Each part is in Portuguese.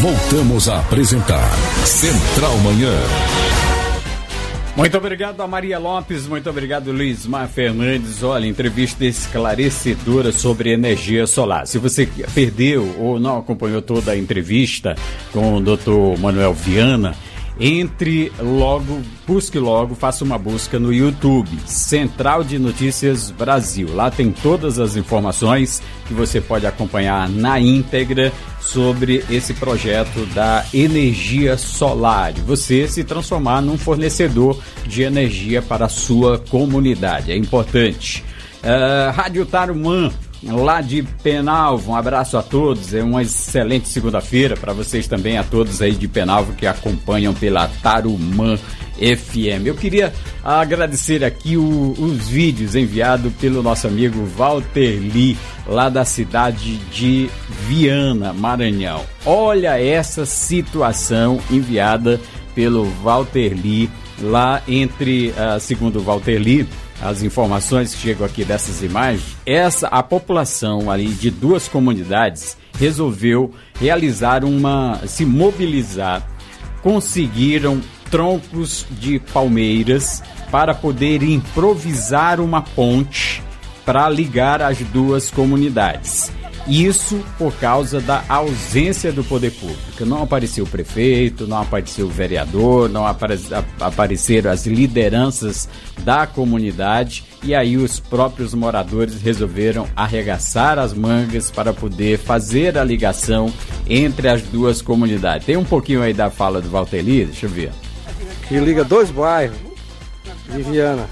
Voltamos a apresentar Central Manhã. Muito obrigado a Maria Lopes, muito obrigado Luizmar Fernandes. Olha, entrevista esclarecedora sobre energia solar. Se você perdeu ou não acompanhou toda a entrevista com o Dr. Manuel Viana, entre logo, busque logo, faça uma busca no YouTube, Central de Notícias Brasil. Lá tem todas as informações que você pode acompanhar na íntegra sobre esse projeto da energia solar, de você se transformar num fornecedor de energia para a sua comunidade. É importante. Rádio Tarumã, lá de Penalvo, um abraço a todos, é uma excelente segunda-feira para vocês também, a todos aí de Penalvo que acompanham pela Tarumã FM. Eu queria agradecer aqui os vídeos enviados pelo nosso amigo Walter Lee, lá da cidade de Viana, Maranhão. Olha essa situação enviada pelo Walter Lee, lá entre, segundo o Walter Lee, as informações que chegam aqui dessas imagens, a população ali de duas comunidades resolveu se mobilizar, conseguiram troncos de palmeiras para poder improvisar uma ponte para ligar as duas comunidades. Isso por causa da ausência do poder público. Não apareceu o prefeito, não apareceu o vereador, não apareceram as lideranças da comunidade, e aí os próprios moradores resolveram arregaçar as mangas para poder fazer a ligação entre as duas comunidades. Tem um pouquinho aí da fala do Walter Lee, deixa eu ver. Que liga dois bairros de Viana.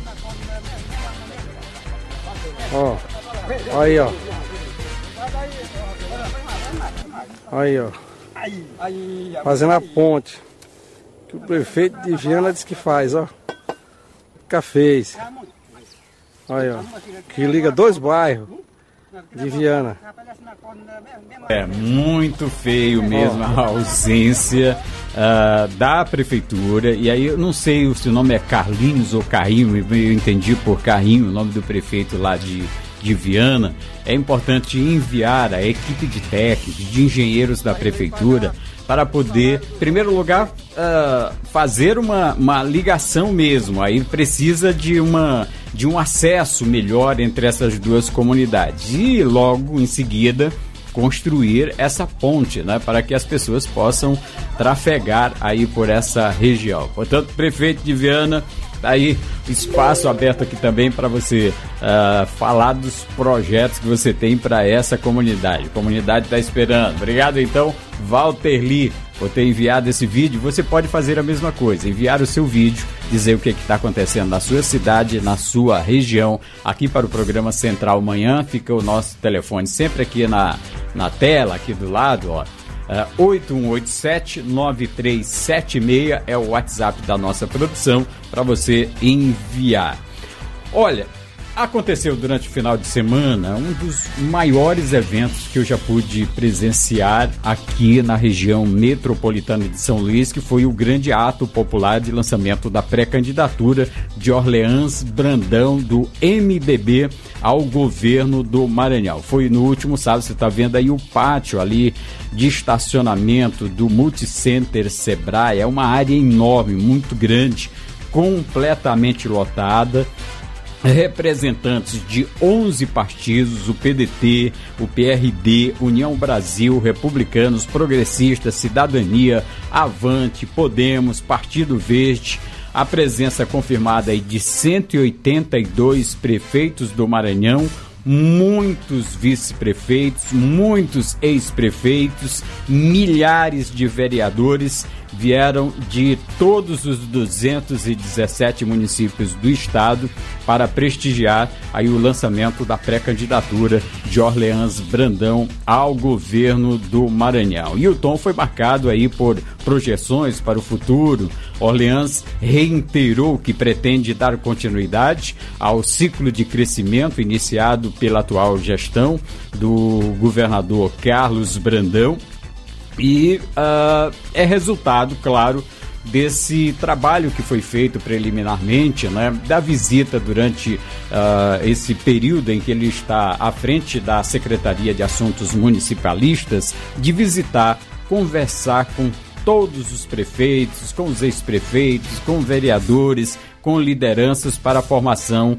Ó, aí ó. Aí, ó. Fazendo a ponte que o prefeito de Viana disse que faz, ó. Nunca fez. Aí, ó. Que liga dois bairros de Viana. É muito feio mesmo a ausência da prefeitura. E aí eu não sei se o nome é Carlinhos ou Carrinho, eu entendi por Carrinho, o nome do prefeito lá de Viana. É importante enviar a equipe de técnicos, de engenheiros da prefeitura para poder, em primeiro lugar, fazer uma ligação mesmo. Aí precisa de um acesso melhor entre essas duas comunidades e logo em seguida construir essa ponte, né, para que as pessoas possam trafegar aí por essa região. Portanto, prefeito de Viana, aí espaço aberto aqui também para você falar dos projetos que você tem para essa comunidade. A comunidade está esperando. Obrigado então, Walter Lee, por ter enviado esse vídeo. Você pode fazer a mesma coisa, enviar o seu vídeo, dizer o que está acontecendo na sua cidade, na sua região. Aqui para o programa Central Manhã fica o nosso telefone sempre aqui na tela, aqui do lado, ó. 8187-9376 é o WhatsApp da nossa produção para você enviar. Olha, aconteceu durante o final de semana um dos maiores eventos que eu já pude presenciar aqui na região metropolitana de São Luís, que foi o grande ato popular de lançamento da pré-candidatura de Orleans Brandão do MDB ao governo do Maranhão. Foi no último sábado, você está vendo aí o pátio ali de estacionamento do Multicenter Sebrae. É uma área enorme, muito grande, completamente lotada. Representantes de 11 partidos, o PDT, o PRD, União Brasil, Republicanos, Progressistas, Cidadania, Avante, Podemos, Partido Verde. A presença confirmada aí de 182 prefeitos do Maranhão, muitos vice-prefeitos, muitos ex-prefeitos, milhares de vereadores vieram de todos os 217 municípios do estado para prestigiar aí o lançamento da pré-candidatura de Orleans Brandão ao governo do Maranhão. E o tom foi marcado aí por projeções para o futuro. Orleans reiterou que pretende dar continuidade ao ciclo de crescimento iniciado pela atual gestão do governador Carlos Brandão. E é resultado, claro, desse trabalho que foi feito preliminarmente, né, da visita durante esse período em que ele está à frente da Secretaria de Assuntos Municipalistas, de visitar conversar com todos os prefeitos, com os ex-prefeitos, com vereadores, com lideranças para a formação,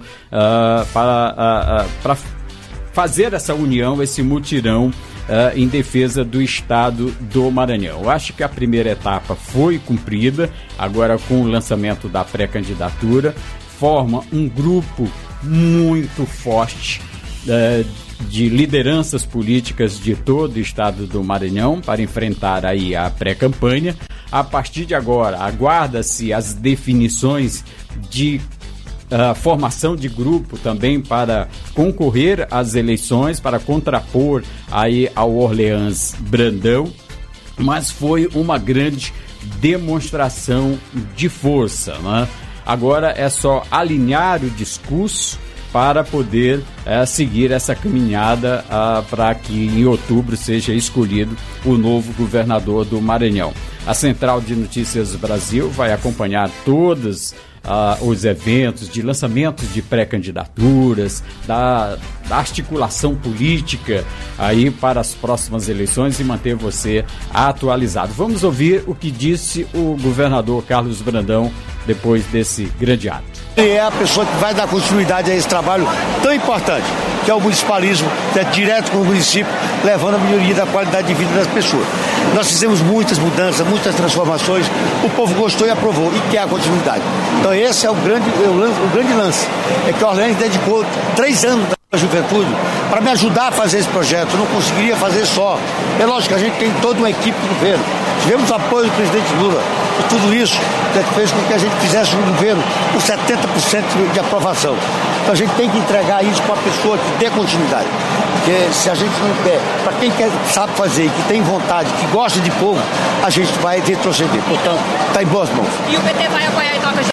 para fazer essa união, esse mutirão em defesa do estado do Maranhão. Eu acho que a primeira etapa foi cumprida, agora com o lançamento da pré-candidatura, forma um grupo muito forte de lideranças políticas de todo o estado do Maranhão para enfrentar aí a pré-campanha. A partir de agora, aguarda-se as definições de formação de grupo também para concorrer às eleições, para contrapor aí ao Orleans Brandão, mas foi uma grande demonstração de força, né? Agora é só alinhar o discurso para poder seguir essa caminhada para que em outubro seja escolhido o novo governador do Maranhão. A Central de Notícias Brasil vai acompanhar todos os eventos de lançamentos de pré-candidaturas, da articulação política aí para as próximas eleições e manter você atualizado. Vamos ouvir o que disse o governador Carlos Brandão depois desse grande ato. Ele é a pessoa que vai dar continuidade a esse trabalho tão importante, que é o municipalismo, que é direto com o município, levando a melhoria da qualidade de vida das pessoas. Nós fizemos muitas mudanças, muitas transformações, o povo gostou e aprovou, e quer a continuidade. Então esse é o grande lance, é que o Orleans dedicou 3 anos da juventude para me ajudar a fazer esse projeto. Eu não conseguiria fazer só. É lógico que a gente tem toda uma equipe do governo. Tivemos o apoio do presidente Lula. E tudo isso fez com que a gente fizesse um governo com 70% de aprovação. Então a gente tem que entregar isso para a pessoa que dê continuidade. Porque se a gente não der, para quem sabe fazer, que tem vontade, que gosta de povo, a gente vai retroceder. Portanto, está em boas mãos. E o PT vai apoiar em troca de...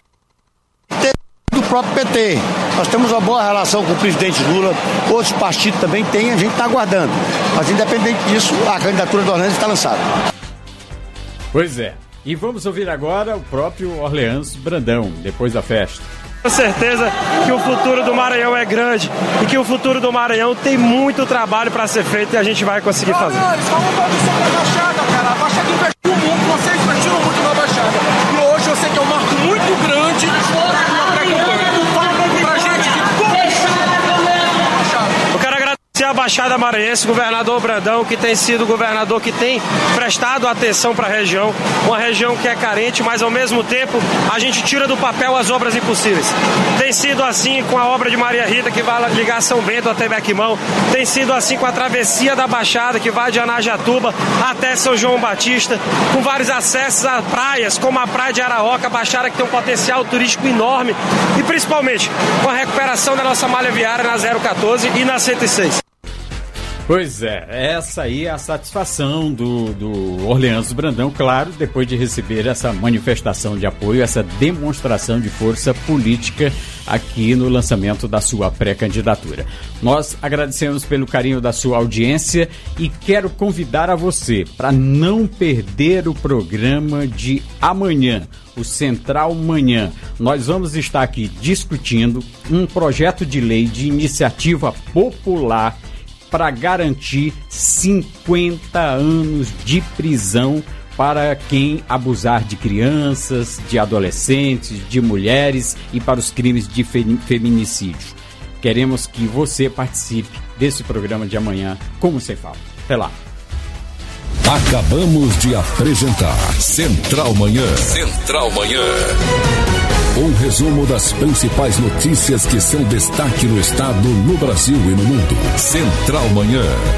Do próprio PT. Nós temos uma boa relação com o presidente Lula, outros partidos também têm, a gente está aguardando. Mas independente disso, a candidatura do Orleans está lançada. Pois é. E vamos ouvir agora o próprio Orleans Brandão, depois da festa. Tenho certeza que o futuro do Maranhão é grande e que o futuro do Maranhão tem muito trabalho para ser feito e a gente vai conseguir fazer. Eles falam todo sobre a Baixada, cara. A Baixada investiu muito, vocês investiram muito na Baixada. E hoje eu sei que é um marco muito grande na pré-campanha. Fala pra gente de como a Baixada. Eu quero agradecer a Baixada Maranhense, o governador Brandão, que tem sido o governador que tem prestado atenção para a região, uma região que é carente, mas ao mesmo tempo a gente tira do papel as obras impossíveis. Tem sido assim com a obra de Maria Rita, que vai ligar São Bento até Bequimão, tem sido assim com a travessia da Baixada, que vai de Anajatuba até São João Batista, com vários acessos a praias, como a praia de Araoca, a Baixada que tem um potencial turístico enorme, e principalmente com a recuperação da nossa malha viária na 014 e na 106. Pois é, essa aí é a satisfação do Orleans Brandão, claro, depois de receber essa manifestação de apoio, essa demonstração de força política aqui no lançamento da sua pré-candidatura. Nós agradecemos pelo carinho da sua audiência e quero convidar a você para não perder o programa de amanhã, o Central Manhã. Nós vamos estar aqui discutindo um projeto de lei de iniciativa popular para garantir 50 anos de prisão para quem abusar de crianças, de adolescentes, de mulheres e para os crimes de feminicídio. Queremos que você participe desse programa de amanhã, como você fala. Até lá. Acabamos de apresentar Central Manhã. Central Manhã. Um resumo das principais notícias que são destaque no estado, no Brasil e no mundo. Central Manhã.